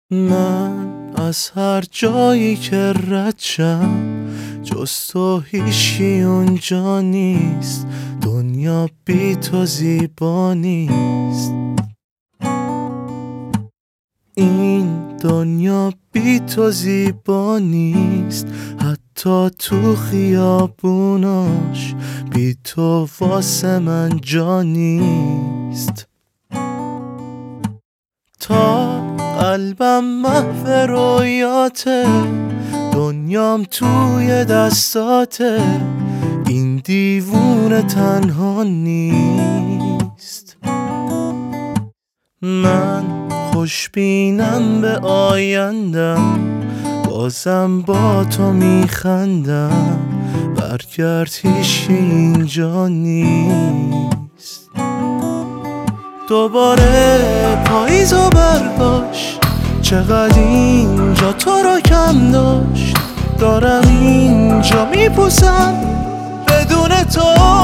من از هر جایی که رد شم جز تو هیچی اونجا نیست. دنیا بی تو زیبا نیست. این دنیا بی تو زیبا نیست. حتی تو خیابوناش بی تو واسه من جا نیست. تا قلبم محو رویاته، دنیام توی دستاته. این دیوونه تنها نیست. من خوشبینم به آیندم، بازم با تو میخندم. برگرد هیچی اینجا نیست. دوباره پاییزو برگاش، چقدر اینجا تو رو کم داشت. دارم اینجا میپوسم بدون تو.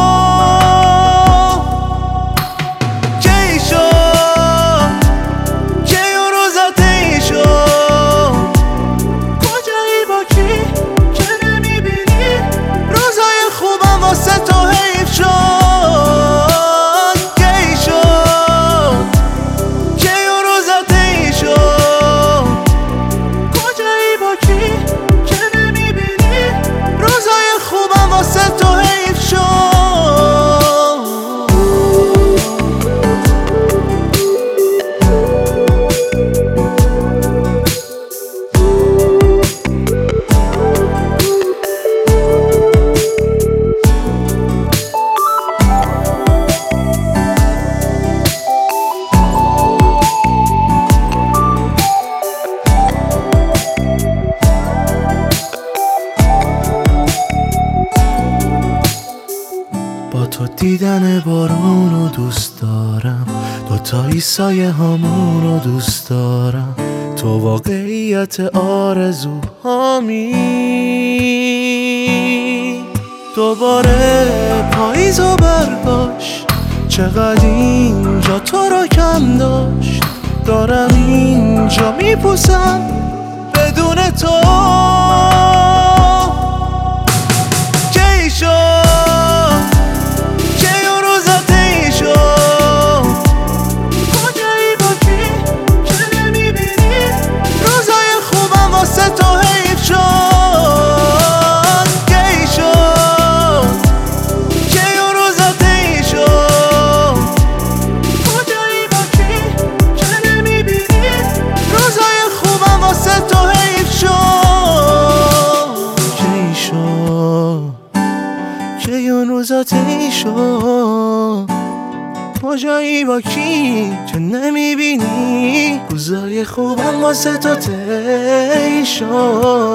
کی شد کی اون روزا طی شد؟ کجایی با کی که نمیبینی روزای خوبم واسه تو حیف شد؟ با تو دیدن بارونو دوست دارم، دوتایی سایه هامونو دوست دارم. تو واقعیت آرزوهامی. دوباره پاییزو برگاش، چقدر اینجا تو رو کم داشت. دارم اینجا میپوسم بدون تو. کی شد که اون روزا طی شد؟ کجایی با کی که نمیبینی روزای خوبم واسه تو طی شد؟